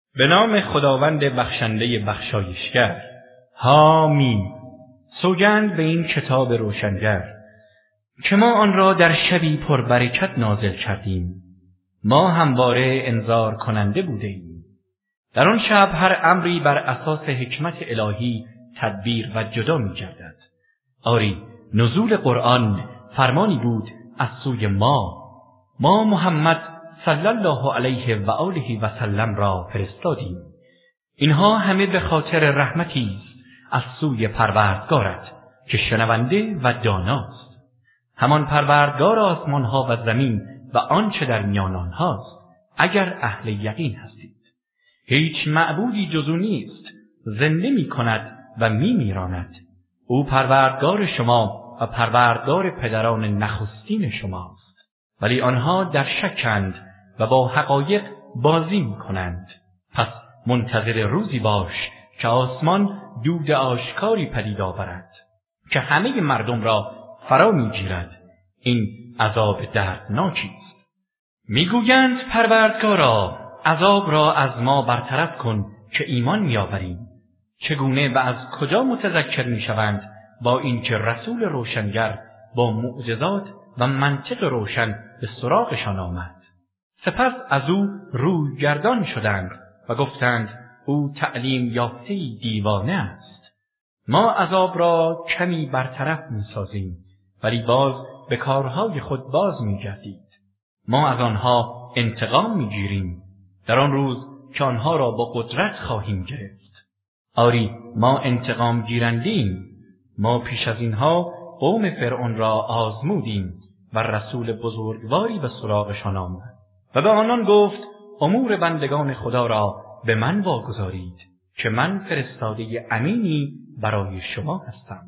به نام خداوند بخشنده بخشایشگر. حامیم. سوگند به این کتاب روشنگر که ما آن را در شبی پربرکت نازل کردیم. ما همواره انذار کننده بوده ایم. در آن شب هر امری بر اساس حکمت الهی تدبیر و جدا می گردد. آری، نزول قرآن فرمانی بود از سوی ما محمد صلی الله علیه و آله و سلم را فرستادیم. اینها همه به خاطر رحمتی است از سوی پروردگارت که شنونده و داناست. همان پروردگار آسمانها و زمین و آنچه در میان آنهاست، اگر اهل یقین هستید. هیچ معبودی جز او نیست، زنده می کند و می میراند. او پروردگار شما و پروردگار پدران نخستین شماست. ولی آنها در شکند و با حقایق بازی می کنند. پس منتظر روزی باش که آسمان دود آشکاری پدید آورد که همه مردم را فرا می گیرد. این عذاب دردناکی است. میگویند پروردگارا، عذاب را از ما برطرف کن که ایمان میآوریم. چگونه و از کجا متذکر میشوند با اینکه رسول روشنگر با معجزات و منطق روشن به سراغشان آمد؟ سپس از او روی گردان شدند و گفتند او تعلیم یافته دیوانه است. ما عذاب را کمی برطرف میسازیم، ولی باز به کارهای خود باز میگردید. ما از آنها انتقام میگیریم در آن روز که آنها را با قدرت خواهیم گرفت. آری، ما انتقام گیرندیم. ما پیش از اینها قوم فرعون را آزمودیم و رسول بزرگواری به سراغشان آمد و به آنان گفت امور بندگان خدا را به من واگذارید که من فرستاده امینی برای شما هستم.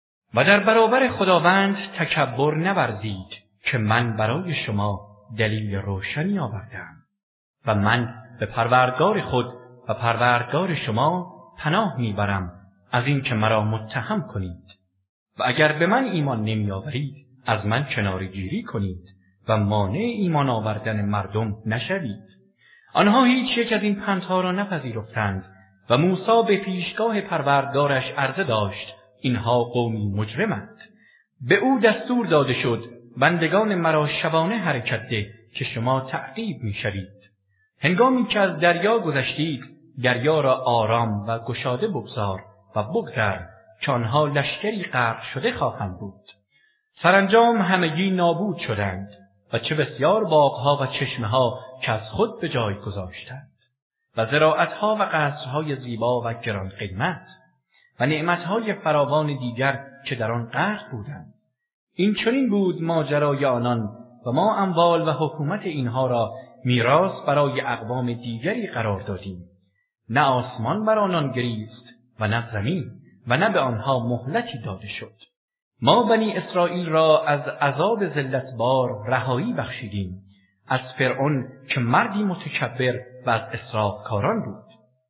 و در برابر خداوند تکبر نورزید که من برای شما دلیل روشنی آوردم و من به پروردگار خود و پروردگار شما پناه میبرم از این که مرا متهم کنید. و اگر به من ایمان نمی آورید از من کناره‌گیری کنید و مانع ایمان آوردن مردم نشوید. آنها هیچ یک از این پندها را نپذیرفتند و موسی به پیشگاه پروردگارش عرضه داشت اینها قومی مجرمند. به او دستور داده شد بندگان مرا شبانه حرکت ده که شما تعقیب می‌شوید. هنگامی که از دریا گذشتید دریا را آرام و گشاده بگذار و بگذر که آنها لشکری غرق شده خواهند بود. سرانجام همگی نابود شدند و چه بسیار باغها و چشمه‌ها که از خود به جای گذاشتند و زراعت‌ها و قصرهای زیبا و گران قیمت و نعمت‌های فراوان دیگر که در آن غرق بودند. این چنین بود ماجرای آنان و ما اموال و حکومت اینها را میراث برای اقوام دیگری قرار دادیم. نه آسمان بر آنان گریست و نه زمین و نه به آنها مهلتی داده شد. ما بنی اسرائیل را از عذاب ذلتبار رهایی بخشیدیم، از فرعون که مردی متکبر و از اسرافکاران بود.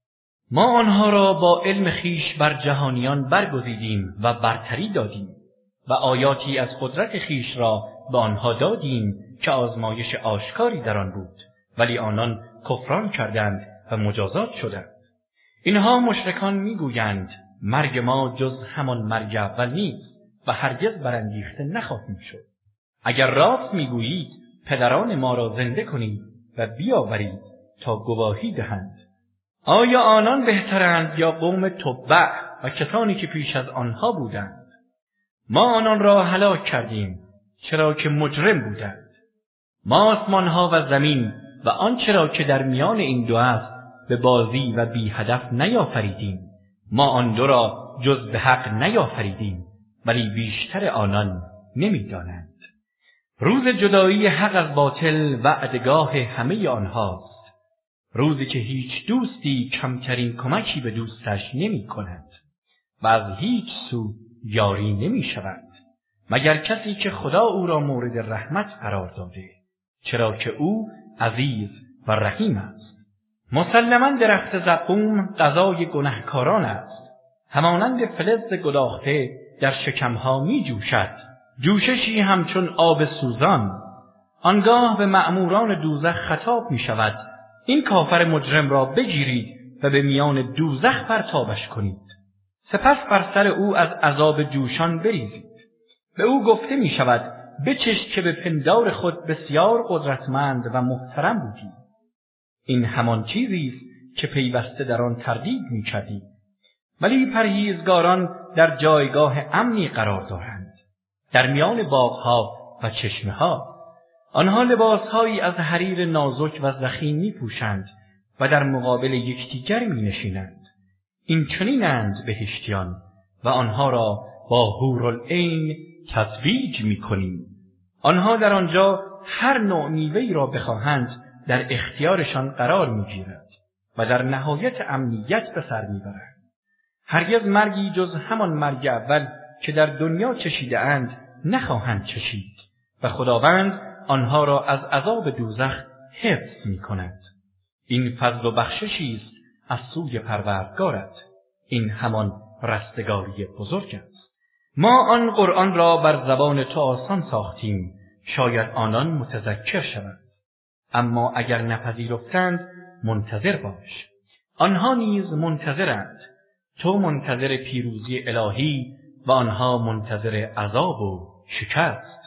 ما آنها را با علم خیش بر جهانیان برگزیدیم و برتری دادیم و آیاتی از قدرت خیش را به آنها دادیم که آزمایش آشکاری در آن بود، ولی آنان کفران کردند و مجازات شدند. اینها مشرکان میگویند مرگ ما جز همان مرگ اول نیست و هرگز برانگیخته نخواهیم شد. اگر راست میگویید پدران ما را زنده کنید و بیاورید تا گواهی دهند. آیا آنان بهترند یا قوم تبع و کسانی که پیش از آنها بودند؟ ما آنان را هلاک کردیم چرا که مجرم بودند. ما آسمانها و زمین و آنچه را که در میان این دو است به بازی و بی هدف نیافریدیم. ما آن دو را جز به حق نیافریدیم، ولی بیشتر آنان نمیدانند. روز جدایی حق از باطل وعدگاه همه آنهاست. روزی که هیچ دوستی کمترین کمکی به دوستش نمی کند و از هیچ سو یاری نمی شود مگر کسی که خدا او را مورد رحمت قرار داده، چرا که او عزیز و رحیم است. مسلماً درخت زقوم غذای گنهکاران است. همانند فلز گداخته در شکمها می جوشد، جوششی همچون آب سوزان. آنگاه به مأموران دوزخ خطاب می شود این کافر مجرم را بگیرید و به میان دوزخ پرتابش کنید. سپس بر سر او از عذاب جوشان بریزید. به او گفته می شود بچش که به پندار خود بسیار قدرتمند و محترم بودی. این همان چیزی است که پیوسته در آن تردید می کردی. ولی پرهیزگاران در جایگاه امنی قرار دارند، در میان باغها و چشمه‌ها. آنها لباسهایی از حریر نازک و ضخیم می پوشند و در مقابل یکدیگر می نشینند. این چنینند بهشتیان و آنها را با حورالعین تزویج می کنیم. آنها در آنجا هر نوع میوه‌ای را بخواهند در اختیارشان قرار می گیرد و در نهایت امنیت به سر می برند. هرگز مرگی جز همان مرگ اول که در دنیا چشیده اند نخواهند چشید و خداوند آنها را از عذاب دوزخ حفظ می کند. این فضل و بخششی است از سوی پروردگارت. این همان رستگاری بزرگ است. ما آن قرآن را بر زبان تو آسان ساختیم، شاید آنان متذکر شوند. اما اگر نپذیرفتند منتظر باش. آنها نیز منتظرند. تو منتظر پیروزی الهی و آنها منتظر عذاب و شکست.